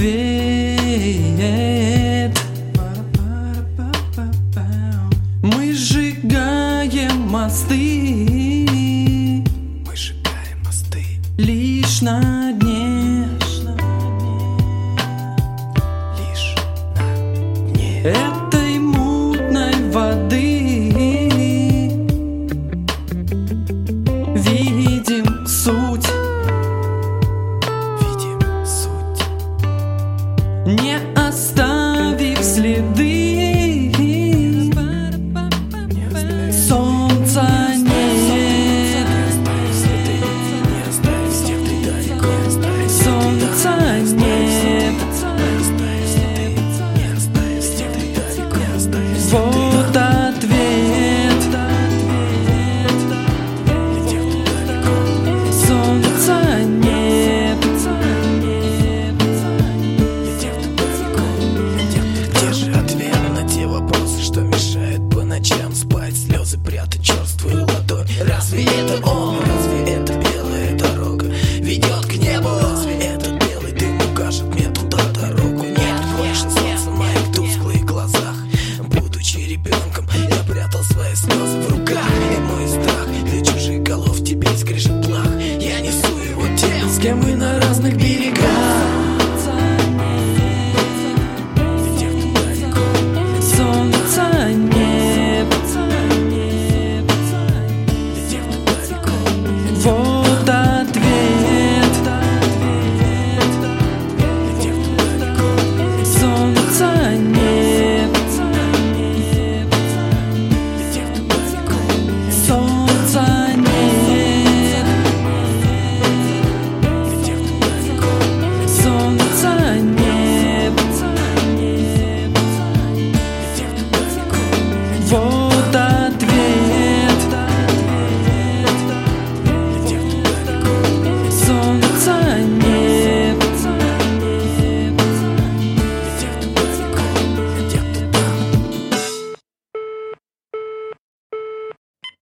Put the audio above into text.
ответ. Мы сжигаем мосты, лишь на дне, лишь на дне этой мутной воды. Видим суть, не оставив следы. Солнца нет, солнца нет. Вот ответ. Солнца нет. Где же ответ на те вопросы, что мешает по ночам спать, слезы прятать черствую ладонь? Разве это он? Разве это белая дорога ведет к небу? Разве этот белый дым укажет мне туда дорогу? Нет, больше солнца в моих тусклых глазах. Будучи ребенком, я прятал свои слезы в руках. И мой страх для чужих голов теперь скрежет плах. Я несу его тем, с кем мы на разных берегах.